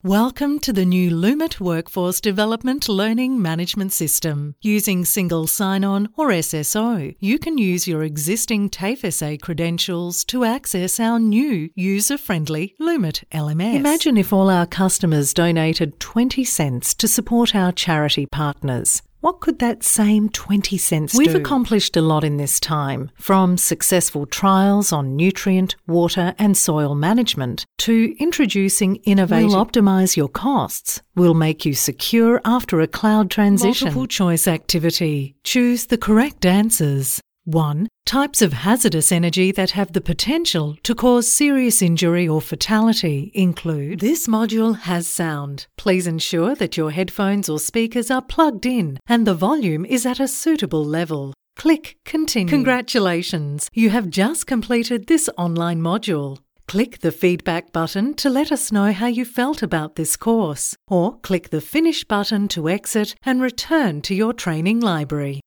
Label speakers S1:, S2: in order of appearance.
S1: Welcome to the new Lumet Workforce Development Learning Management System. Using single sign-on or SSO, you can use your existing TAFE SA credentials to access our new user-friendly Lumet LMS. Imagine if all our customers donated 20 cents to support our charity partners. What could that same 20 cents do? We've accomplished a lot in this time, from successful trials on nutrient, water and soil management to introducing innovative... We'll optimise your costs. We'll make you secure after a cloud transition. Multiple choice activity. Choose the correct answers. 1. Types of hazardous energy that have the potential to cause serious injury or fatality include: this module has sound. Please ensure that your headphones or speakers are plugged in and the volume is at a suitable level. Click Continue. Congratulations! You have just completed this online module. Click the feedback button to let us know how you felt about this course, or click the Finish button to exit and return to your training library.